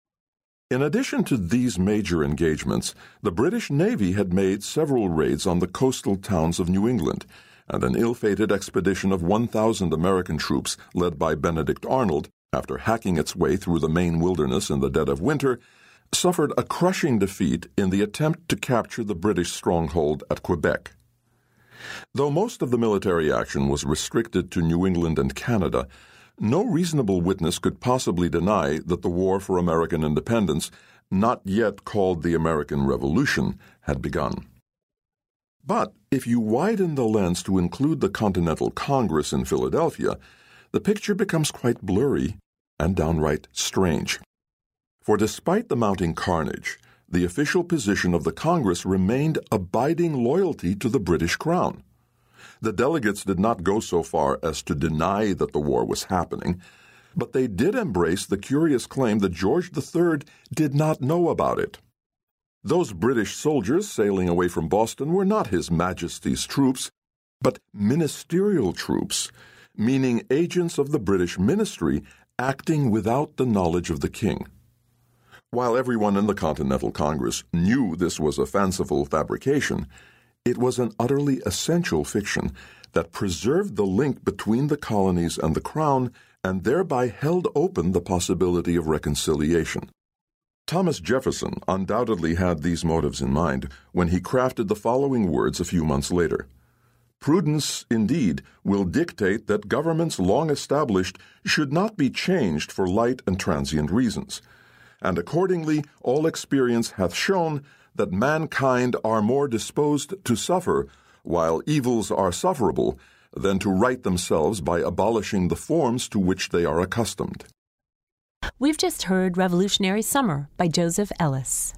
In addition to these major engagements, the British Navy had made several raids on the coastal towns of New England, and an ill-fated expedition of 1,000 American troops led by Benedict Arnold, after hacking its way through the Maine wilderness in the dead of winter, suffered a crushing defeat in the attempt to capture the British stronghold at Quebec. Though most of the military action was restricted to New England and Canada, no reasonable witness could possibly deny that the war for American independence, not yet called the American Revolution, had begun. But if you widen the lens to include the Continental Congress in Philadelphia, the picture becomes quite blurry and downright strange. For despite the mounting carnage, the official position of the Congress remained abiding loyalty to the British Crown. The delegates did not go so far as to deny that the war was happening, but they did embrace the curious claim that George III did not know about it. Those British soldiers sailing away from Boston were not His Majesty's troops, but ministerial troops, meaning agents of the British ministry acting without the knowledge of the king. While everyone in the Continental Congress knew this was a fanciful fabrication, it was an utterly essential fiction that preserved the link between the colonies and the crown and thereby held open the possibility of reconciliation. Thomas Jefferson undoubtedly had these motives in mind when he crafted the following words a few months later. "Prudence, indeed, will dictate that governments long established should not be changed for light and transient reasons. And accordingly, all experience hath shown that mankind are more disposed to suffer, while evils are sufferable, than to right themselves by abolishing the forms to which they are accustomed." We've just heard Revolutionary Summer by Joseph Ellis.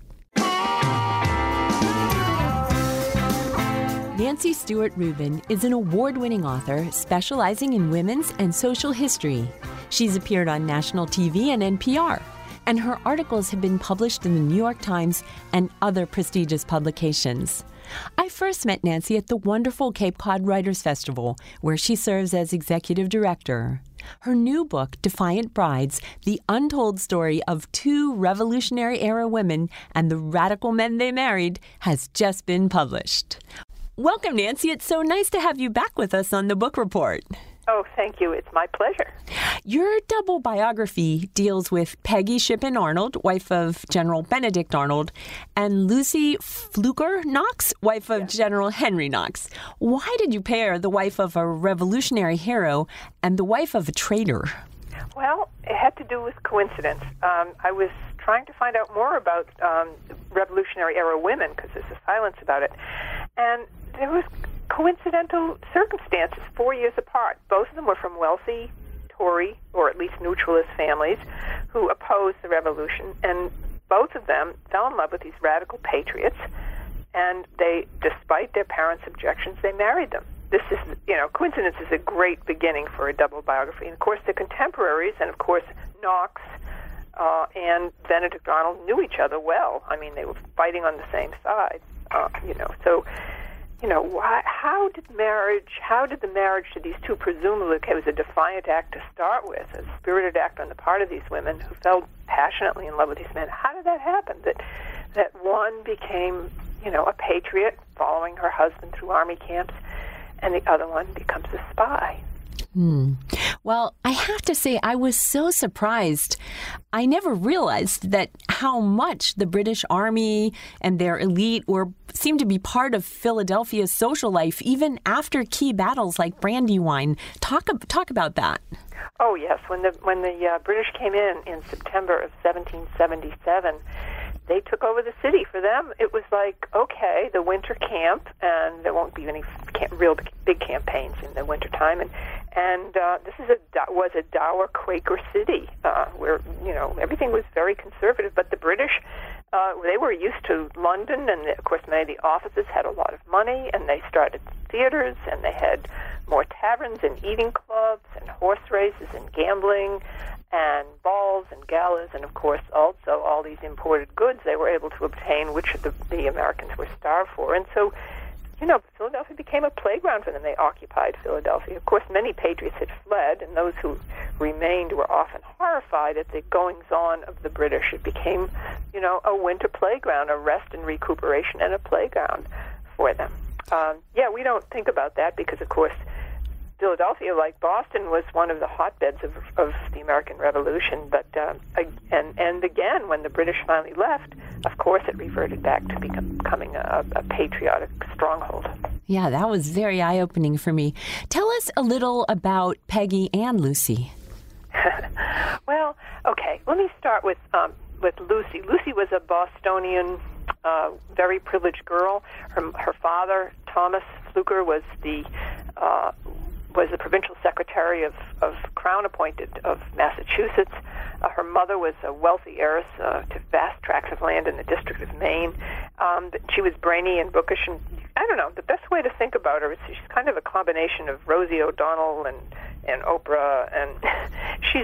Nancy Stewart Rubin is an award-winning author specializing in women's and social history. She's appeared on national TV and NPR, and her articles have been published in the New York Times and other prestigious publications. I first met Nancy at the wonderful Cape Cod Writers Festival, where she serves as executive director. Her new book, Defiant Brides, The Untold Story of Two Revolutionary-Era Women and the Radical Men They Married, has just been published. Welcome, Nancy. It's so nice to have you back with us on the Book Report. Oh, thank you. It's my pleasure. Your double biography deals with Peggy Shippen Arnold, wife of General Benedict Arnold, and Lucy Fluker Knox, wife of General Henry Knox. Why did you pair the wife of a revolutionary hero and the wife of a traitor? Well, it had to do with coincidence. I was trying to find out more about Revolutionary era women because there's a silence about it. And there was coincidental circumstances 4 years apart. Both of them were from wealthy Tory, or at least neutralist families who opposed the revolution. And both of them fell in love with these radical patriots. And they, despite their parents' objections, they married them. This is, coincidence is a great beginning for a double biography. And, of course, the contemporaries, and, of course, Knox and Benedict Arnold knew each other well. I mean, they were fighting on the same side, So, how did the marriage to these two, presumably, it was a defiant act to start with, a spirited act on the part of these women who fell passionately in love with these men. How did that happen? That one became, a patriot following her husband through army camps, and the other one becomes a spy. Well, I have to say, I was so surprised. I never realized that how much the British Army and their elite seemed to be part of Philadelphia's social life, even after key battles like Brandywine. Talk about that. Oh yes, when the British came in September of 1777. They took over the city. For them, it was like, okay, the winter camp, and there won't be any real big campaigns in the wintertime. And this was a dour Quaker city where, everything was very conservative. But the British, they were used to London, and, of course, many of the officers had a lot of money, and they started theaters, and they had more taverns and eating clubs and horse races and gambling and balls and galas, and of course also all these imported goods they were able to obtain, which the Americans were starved for. And so, Philadelphia became a playground for them. They occupied Philadelphia. Of course, many patriots had fled, and those who remained were often horrified at the goings-on of the British. It became, a winter playground, a rest and recuperation, and a playground for them. We don't think about that because, of course, Philadelphia, like Boston, was one of the hotbeds of the American Revolution. But and again, when the British finally left, of course, it reverted back to becoming a patriotic stronghold. Yeah, that was very eye-opening for me. Tell us a little about Peggy and Lucy. Well, okay, let me start with Lucy. Lucy was a Bostonian, very privileged girl. Her father, Thomas Fluker, was the provincial secretary of Crown appointed of Massachusetts. Her mother was a wealthy heiress to vast tracts of land in the District of Maine. She was brainy and bookish, and I don't know, the best way to think about her is she's kind of a combination of Rosie O'Donnell and Oprah, and she's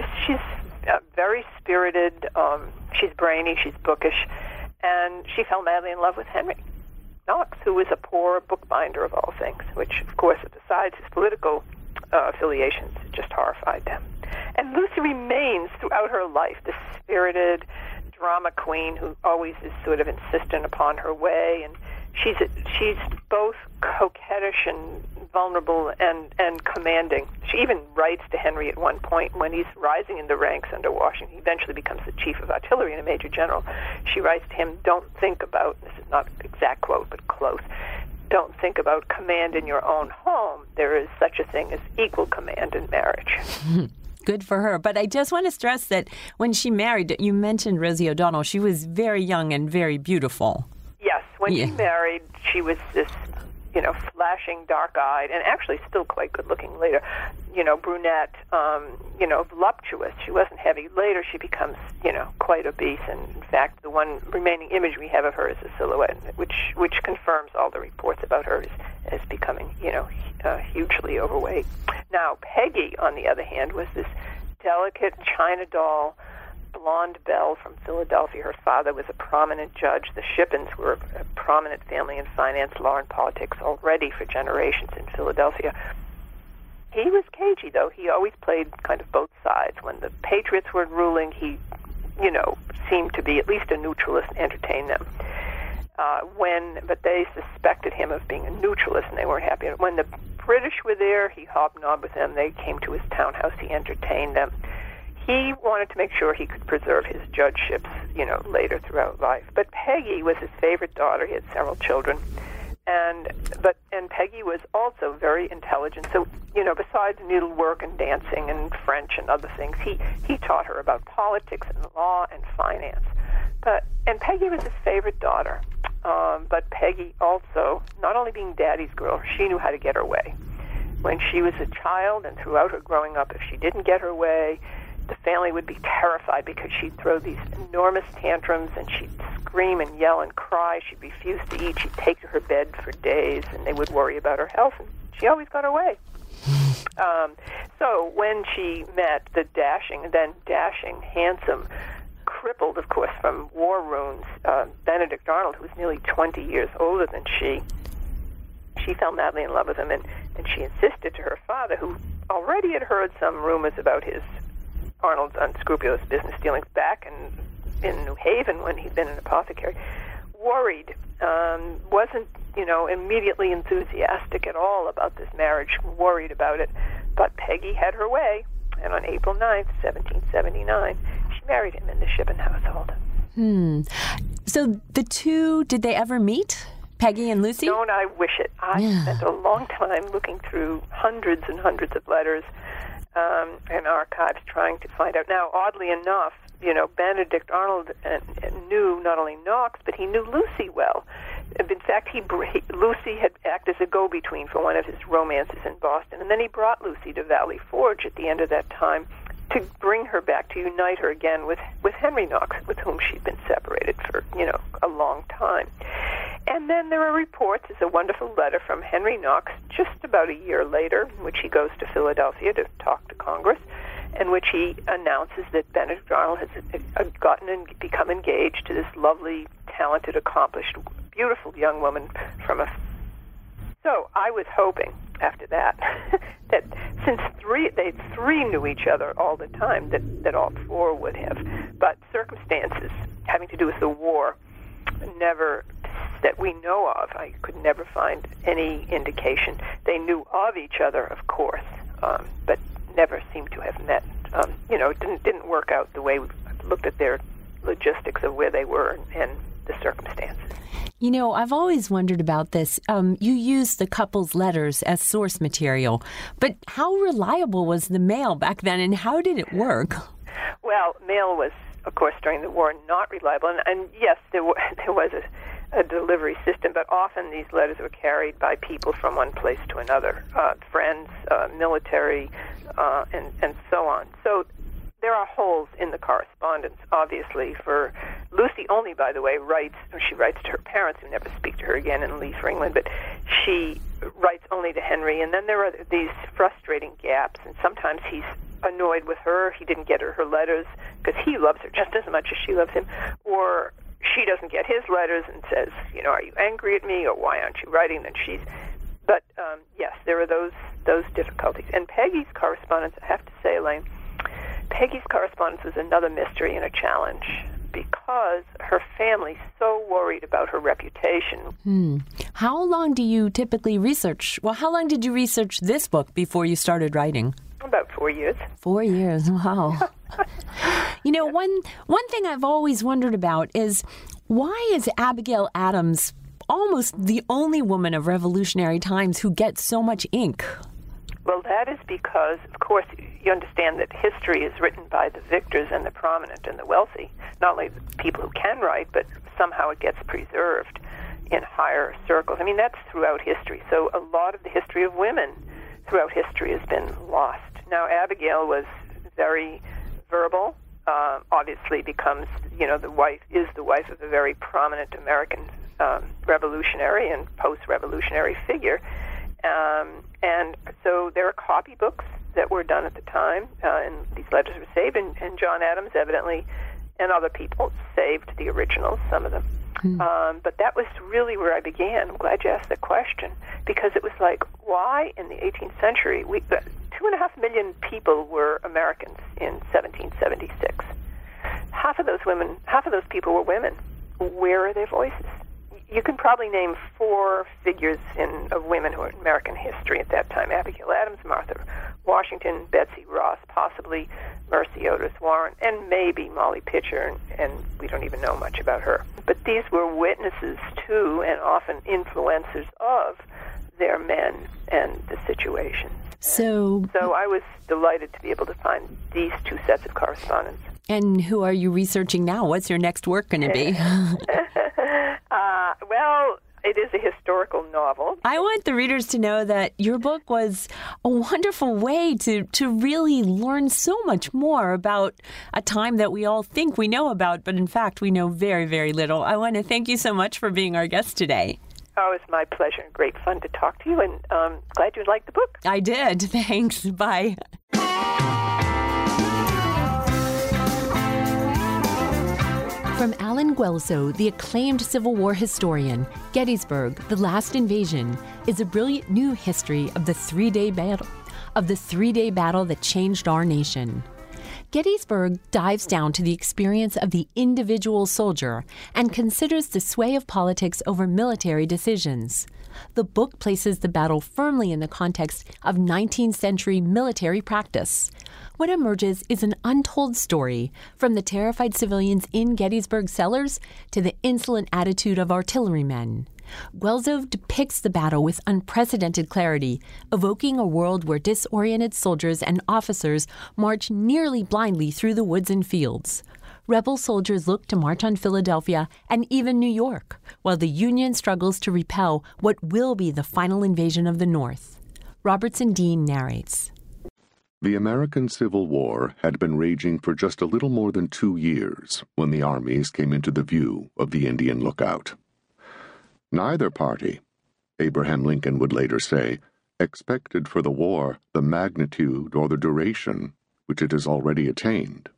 very spirited, she's brainy, she's bookish, and she fell madly in love with Henry Knox, who was a poor bookbinder of all things, which, of course, besides his political affiliations, just horrified them. And Lucy remains throughout her life this spirited drama queen who always is sort of insistent upon her way, and she's both coquettish and vulnerable and commanding. She even writes to Henry at one point when he's rising in the ranks under Washington. He eventually becomes the chief of artillery and a major general. She writes to him, "Don't think about," this is not an exact quote, but close, "don't think about command in your own home. There is such a thing as equal command in marriage." Good for her. But I just want to stress that when she married, you mentioned Rosie O'Donnell, she was very young and very beautiful. Yes, when she married, she was this, flashing, dark-eyed, and actually still quite good-looking later, brunette, voluptuous. She wasn't heavy. Later, she becomes, quite obese, and in fact, the one remaining image we have of her is a silhouette, which confirms all the reports about her as becoming, hugely overweight. Now, Peggy, on the other hand, was this delicate China doll, blonde belle from Philadelphia. Her father was a prominent judge. The Shippens were a prominent family in finance, law, and politics already for generations in Philadelphia. He was cagey, though. He always played kind of both sides. When the Patriots were ruling, he, seemed to be at least a neutralist and entertain them. But they suspected him of being a neutralist, and they weren't happy. When the British were there, he hobnobbed with them. They came to his townhouse. He entertained them. He wanted to make sure he could preserve his judgeships, later throughout life. But Peggy was his favorite daughter. He had several children. And Peggy was also very intelligent. So, besides needlework and dancing and French and other things, he taught her about politics and law and finance. And Peggy was his favorite daughter. But Peggy also, not only being Daddy's girl, she knew how to get her way. When she was a child and throughout her growing up, if she didn't get her way, the family would be terrified because she'd throw these enormous tantrums and she'd scream and yell and cry. She'd refuse to eat. She'd take to her bed for days, and they would worry about her health. And she always got her way. So when she met the dashing, handsome, crippled, of course, from war wounds, Benedict Arnold, who was nearly 20 years older than she fell madly in love with him, and she insisted to her father, who already had heard some rumors about Arnold's unscrupulous business dealings back in New Haven when he'd been an apothecary, worried, wasn't, immediately enthusiastic at all about this marriage, worried about it. But Peggy had her way, and on April 9th, 1779, she married him in the Shippen household. So the two, did they ever meet? Peggy and Lucy? Don't I wish it. I spent a long time looking through hundreds and hundreds of letters and archives trying to find out. Now, oddly enough, Benedict Arnold knew not only Knox, but he knew Lucy well. In fact, Lucy had acted as a go-between for one of his romances in Boston, and then he brought Lucy to Valley Forge at the end of that time to bring her back, to unite her again with Henry Knox, with whom she'd been separated for, a long time. And then there are reports, there's a wonderful letter from Henry Knox just about a year later, in which he goes to Philadelphia to talk to Congress, in which he announces that Benedict Arnold has gotten and become engaged to this lovely, talented, accomplished, beautiful young woman from a... So I was hoping after that that since they three knew each other all the time, that all four would have. But circumstances having to do with the war, never, that we know of, I could never find any indication. They knew of each other, of course, but never seemed to have met. It didn't work out the way we looked at their logistics of where they were and the circumstances. I've always wondered about this. You used the couple's letters as source material, but how reliable was the mail back then, and how did it work? Well, mail was, of course, during the war, not reliable. And yes, there was a delivery system, but often these letters were carried by people from one place to another, friends, military, and so on. So there are holes in the correspondence, obviously. For Lucy only, by the way, she writes to her parents, who never speak to her again and leave for England, but she writes only to Henry. And then there are these frustrating gaps, and sometimes he's annoyed with her. He didn't get her letters because he loves her just as much as she loves him, or she doesn't get his letters and says, are you angry at me, or why aren't you writing? And but yes, there are those difficulties. And Peggy's correspondence, I have to say, Elaine, Peggy's correspondence was another mystery and a challenge because her family so worried about her reputation. How long do you typically research? Well, how long did you research this book before you started writing? About 4 years. 4 years, wow. One thing I've always wondered about is, why is Abigail Adams almost the only woman of revolutionary times who gets so much ink? Well, that is because, of course, you understand that history is written by the victors and the prominent and the wealthy, not only the people who can write, but somehow it gets preserved in higher circles. I mean, that's throughout history. So a lot of the history of women throughout history has been lost. Now, Abigail was very verbal, obviously becomes, the wife of a very prominent American revolutionary and post-revolutionary figure. And so there are copybooks that were done at the time, and these letters were saved, and John Adams evidently, and other people, saved the originals, some of them. But that was really where I began. I'm glad you asked the question, because it was like, why in the 18th century, 2.5 million people were Americans in 1776. Half of those people were women. Where are their voices? you can probably name 4 figures of women who are in American history at that time: Abigail Adams, Martha Washington, Betsy Ross, possibly Mercy Otis Warren, and maybe Molly Pitcher, and we don't even know much about her. But these were witnesses to, and often influencers of, their men and the situation. So I was delighted to be able to find these 2 sets of correspondence. And who are you researching now? What's your next work going to be? Well, it is a historical novel. I want the readers to know that your book was a wonderful way to really learn so much more about a time that we all think we know about, but in fact we know very, very little. I want to thank you so much for being our guest today. Oh, it's my pleasure and great fun to talk to you, and glad you liked the book. I did. Thanks. Bye. From Alan Guelzo, the acclaimed Civil War historian, Gettysburg, The Last Invasion, is a brilliant new history of the three-day battle that changed our nation. Gettysburg dives down to the experience of the individual soldier and considers the sway of politics over military decisions. The book places the battle firmly in the context of 19th century military practice. What emerges is an untold story, from the terrified civilians in Gettysburg cellars to the insolent attitude of artillerymen. Guelzo depicts the battle with unprecedented clarity, evoking a world where disoriented soldiers and officers march nearly blindly through the woods and fields. Rebel soldiers look to march on Philadelphia and even New York, while the Union struggles to repel what will be the final invasion of the North. Robertson Dean narrates. The American Civil War had been raging for just a little more than 2 years when the armies came into the view of the Indian Lookout. Neither party, Abraham Lincoln would later say, expected for the war the magnitude or the duration which it has already attained.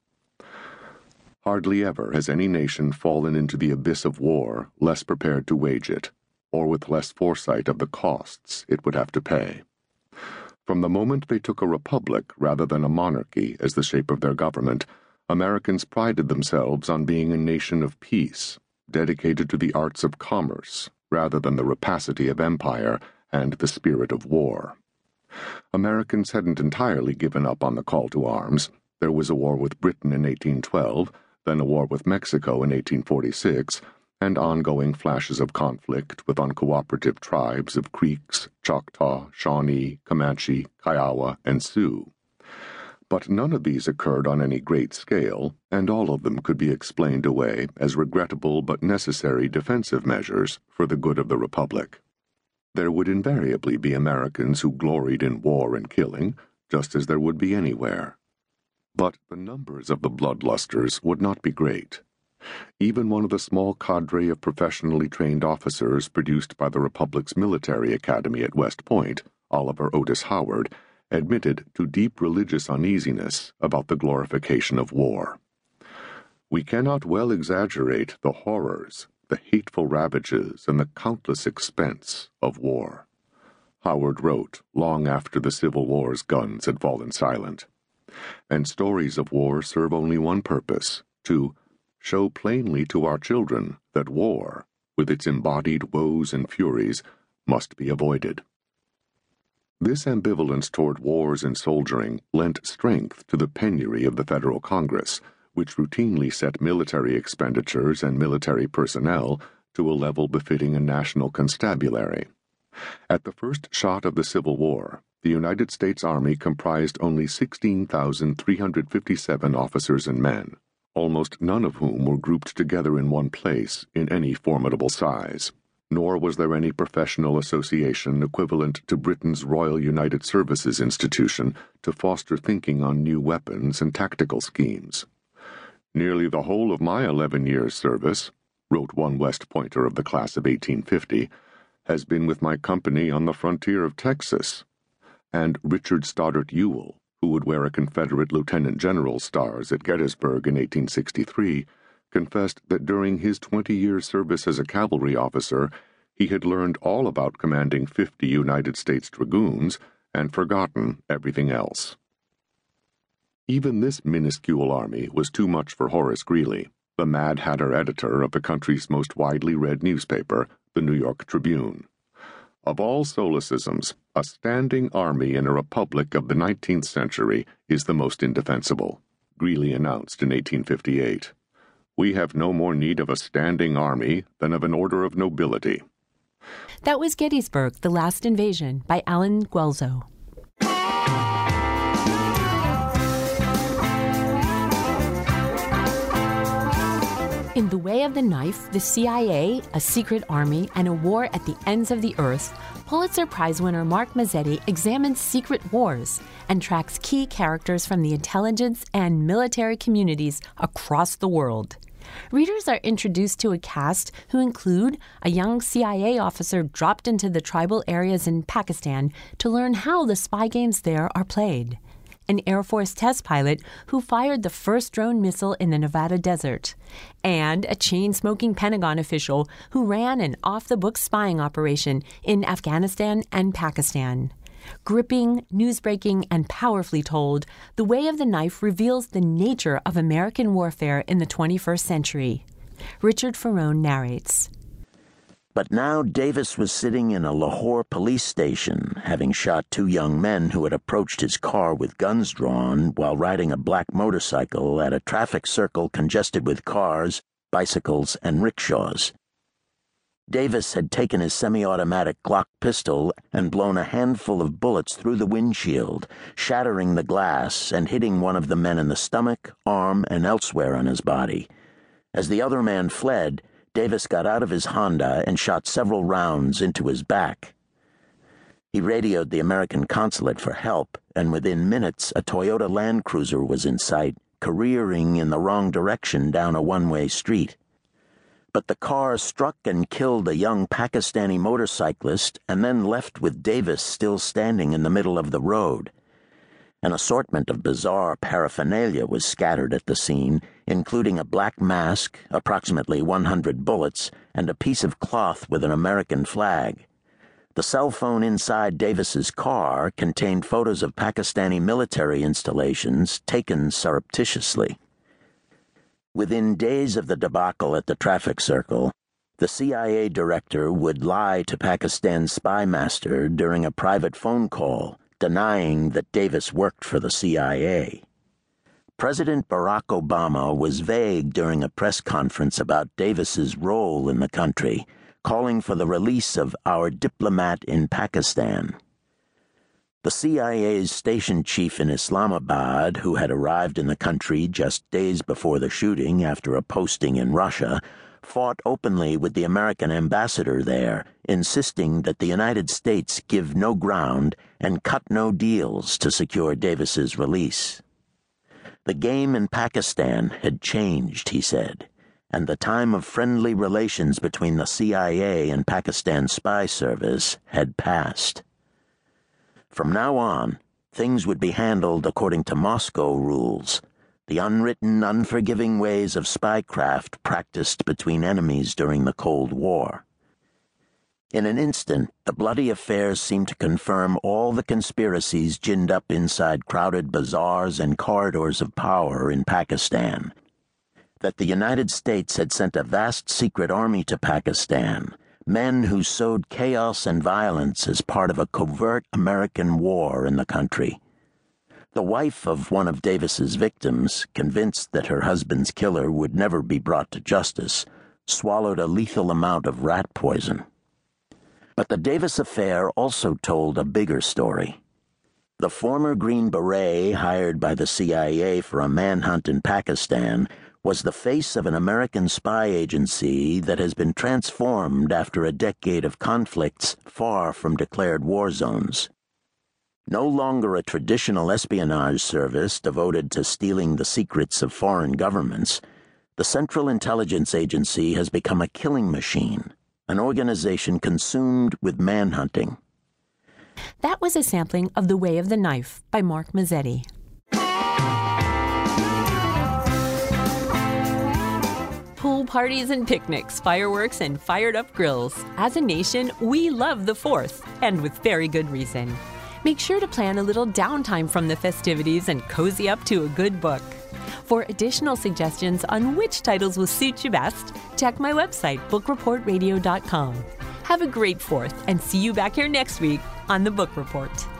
Hardly ever has any nation fallen into the abyss of war less prepared to wage it, or with less foresight of the costs it would have to pay. From the moment they took a republic rather than a monarchy as the shape of their government, Americans prided themselves on being a nation of peace, dedicated to the arts of commerce rather than the rapacity of empire and the spirit of war. Americans hadn't entirely given up on the call to arms. There was a war with Britain in 1812, then a war with Mexico in 1846, and ongoing flashes of conflict with uncooperative tribes of Creeks, Choctaw, Shawnee, Comanche, Kiowa, and Sioux. But none of these occurred on any great scale, and all of them could be explained away as regrettable but necessary defensive measures for the good of the Republic. There would invariably be Americans who gloried in war and killing, just as there would be anywhere. But the numbers of the bloodlusters would not be great. Even one of the small cadre of professionally trained officers produced by the Republic's military academy at West Point, Oliver Otis Howard, admitted to deep religious uneasiness about the glorification of war. We cannot well exaggerate the horrors, the hateful ravages, and the countless expense of war, Howard wrote long after the Civil War's guns had fallen silent. And stories of war serve only one purpose, to show plainly to our children that war, with its embodied woes and furies, must be avoided. This ambivalence toward wars and soldiering lent strength to the penury of the Federal Congress, which routinely set military expenditures and military personnel to a level befitting a national constabulary. At the first shot of the Civil War, the United States Army comprised only 16,357 officers and men, almost none of whom were grouped together in one place in any formidable size. Nor was there any professional association equivalent to Britain's Royal United Services Institution to foster thinking on new weapons and tactical schemes. Nearly the whole of my 11 years' service, wrote one West Pointer of the class of 1850, has been with my company on the frontier of Texas. And Richard Stoddert Ewell, who would wear a Confederate Lieutenant General's stars at Gettysburg in 1863, confessed that during his 20 years' service as a cavalry officer, he had learned all about commanding 50 United States dragoons and forgotten everything else. Even this minuscule army was too much for Horace Greeley, the Mad Hatter editor of the country's most widely read newspaper, the New York Tribune. Of all solecisms, a standing army in a republic of the 19th century is the most indefensible, Greeley announced in 1858. We have no more need of a standing army than of an order of nobility. That was Gettysburg, The Last Invasion by Allen Guelzo. In The Way of the Knife, the CIA, a secret army, and a war at the ends of the earth, Pulitzer Prize winner Mark Mazzetti examines secret wars and tracks key characters from the intelligence and military communities across the world. Readers are introduced to a cast who include a young CIA officer dropped into the tribal areas in Pakistan to learn how the spy games there are played, an Air Force test pilot who fired the first drone missile in the Nevada desert, and a chain-smoking Pentagon official who ran an off-the-books spying operation in Afghanistan and Pakistan. Gripping, news-breaking, and powerfully told, The Way of the Knife reveals the nature of American warfare in the 21st century. Richard Ferrone narrates. But now Davis was sitting in a Lahore police station, having shot 2 young men who had approached his car with guns drawn while riding a black motorcycle at a traffic circle congested with cars, bicycles, and rickshaws. Davis had taken his semi-automatic Glock pistol and blown a handful of bullets through the windshield, shattering the glass and hitting one of the men in the stomach, arm, and elsewhere on his body. As the other man fled, Davis got out of his Honda and shot several rounds into his back. He radioed the American consulate for help, and within minutes a Toyota Land Cruiser was in sight, careering in the wrong direction down a one-way street. But the car struck and killed a young Pakistani motorcyclist and then left with Davis still standing in the middle of the road. An assortment of bizarre paraphernalia was scattered at the scene, including a black mask, approximately 100 bullets, and a piece of cloth with an American flag. The cell phone inside Davis's car contained photos of Pakistani military installations taken surreptitiously. Within days of the debacle at the traffic circle, the CIA director would lie to Pakistan's spy master during a private phone call, denying that Davis worked for the CIA. President Barack Obama was vague during a press conference about Davis's role in the country, calling for the release of our diplomat in Pakistan. The CIA's station chief in Islamabad, who had arrived in the country just days before the shooting after a posting in Russia, fought openly with the American ambassador there, insisting that the United States give no ground and cut no deals to secure Davis's release. The game in Pakistan had changed, he said, and the time of friendly relations between the CIA and Pakistan's spy service had passed. From now on, things would be handled according to Moscow rules, the unwritten, unforgiving ways of spycraft practiced between enemies during the Cold War. In an instant, the bloody affairs seemed to confirm all the conspiracies ginned up inside crowded bazaars and corridors of power in Pakistan. That the United States had sent a vast secret army to Pakistan, men who sowed chaos and violence as part of a covert American war in the country. The wife of one of Davis's victims, convinced that her husband's killer would never be brought to justice, swallowed a lethal amount of rat poison. But the Davis affair also told a bigger story. The former Green Beret hired by the CIA for a manhunt in Pakistan was the face of an American spy agency that has been transformed after a decade of conflicts far from declared war zones. No longer a traditional espionage service devoted to stealing the secrets of foreign governments, the Central Intelligence Agency has become a killing machine, an organization consumed with manhunting. That was a sampling of The Way of the Knife by Mark Mazzetti. Pool parties and picnics, fireworks and fired-up grills. As a nation, we love the 4th, and with very good reason. Make sure to plan a little downtime from the festivities and cozy up to a good book. For additional suggestions on which titles will suit you best, check my website, bookreportradio.com. Have a great 4th and see you back here next week on The Book Report.